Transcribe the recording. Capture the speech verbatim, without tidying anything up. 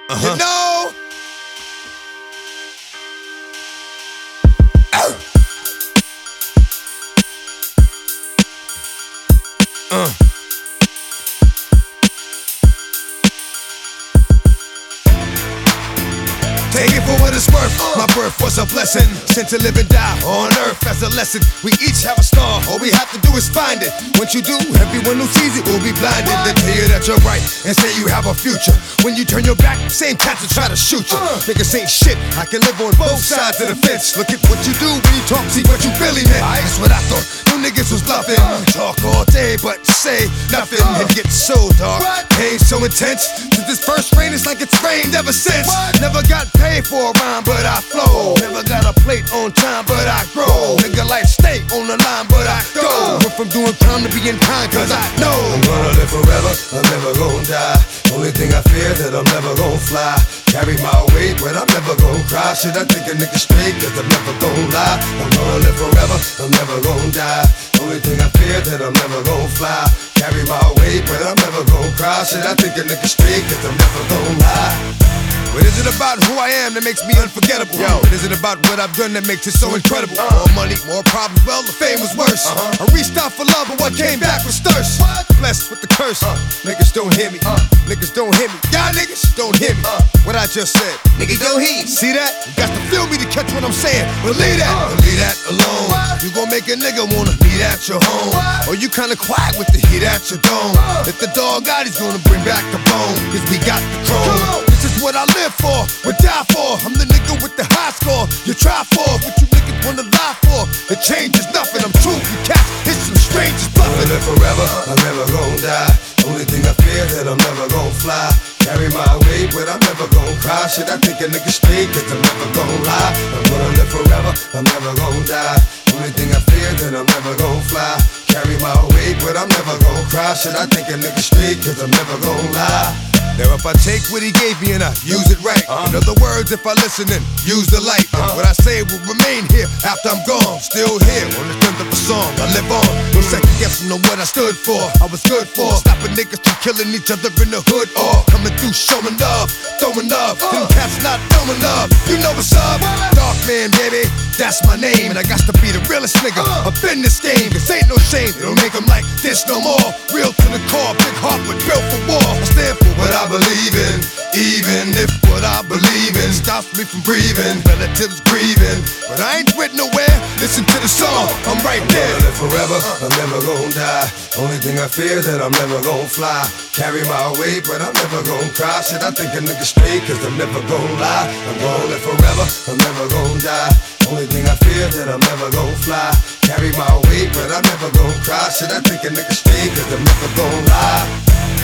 Uh-huh. You know? Uh. Take it for what it's worth. My birth was a blessing, sent to live and die on earth as a lesson. We each have a star, all we have to do is find it. Once you do, everyone who sees it will be blinded. They tell you that you're right and say you have a future. When you turn your back, same cats will try to shoot you. Niggas ain't shit, I can live on both sides of the fence. Look at what you do when you talk, see what you really meant. That's what I thought, you niggas was bluffing. Talk all day but say nothing. It gets so dark, pain so intense. Since this first rain, it's like it's rained ever since. Never got paid for a rhyme, but I flow. Never got a plate on time, but I grow. Nigga life stay on the line, but I go. Went from doing crime to being kind, cause I know I'm gonna live forever, I'm never gonna die. Only thing I fear that I'm never gonna fly. Carry my weight, but I'm never gonna cry. Should I think a nigga straight, cause I'm never gonna lie. I'm gonna live forever, I'm never gonna die. Only thing I fear that I'm never gonna fly. Carry my weight, but I'm never gonna cry. Should I think a nigga straight, cause I'm never gonna lie. What is it about who I am that makes me unforgettable? Yo, what is it about what I've done that makes it so incredible? Uh, more money, more problems, well, the fame was worse. Uh-huh. I reached out for love, but what came back was thirst. What? Blessed with the curse. Uh, niggas don't hear me. Uh, niggas don't hear me. Y'all niggas don't hear me. Uh, what I just said. Nigga, don't hear me. See that? You got to feel me to catch what I'm saying. Believe that. Uh, Leave that alone. What? You gon' make a nigga wanna meet at your home. What? Or you kinda quiet with the heat at your dome. Uh, if the dog out, he's gonna bring back the bone. Cause we got the chrome. This is what I live for, would die for. I'm the nigga with the high score. You try for what you niggas wanna lie for. It changes nothing. I'm true. You cats, it's some strangers bluffing. I'm gonna live forever. I'm never gonna die. Only thing I fear that I'm never gonna fly. Carry my weight, but I'm never gonna cry. Should I think a nigga straight, cause I'm never gonna lie. I'm gonna live forever. I'm never gonna die. Only thing I fear that I'm never gonna fly. Carry my weight, but I'm never gonna cry. Should I think a nigga straight, cause I'm never gonna lie. Now if I take what he gave me and I use it right, uh-huh. In other words, if I listen and use the light, uh-huh. What I say will remain here after I'm gone. Still here on the strength of a song, I live on. No second guessing on what I stood for, I was good for. Stopping niggas from killing each other in the hood, or coming through showing love, throwing love. Them cats not throwing love, you know what's up. Dark man, baby, that's my name. And I got to be the realest nigga up in this game. Cause ain't no shame, it don't make them like this no more. Real to the core, big heart but built for war. I stand for what I believe in, even if what I believe in stops me from breathing. Relatives grieving, but I ain't went nowhere. Listen to the song, I'm right there. I'm gonna live forever, I'm never gonna die. Only thing I fear that I'm never gonna fly. Carry my weight, but I'm never gonna cry. Should I think a nigga straight, cause I'm never gonna lie. I'm gonna live forever, I'm never gonna die. Only thing I fear that I'm never gonna fly. Carry my weight, but I'm never gonna cry. Should I think a nigga straight, cause I'm never gonna lie.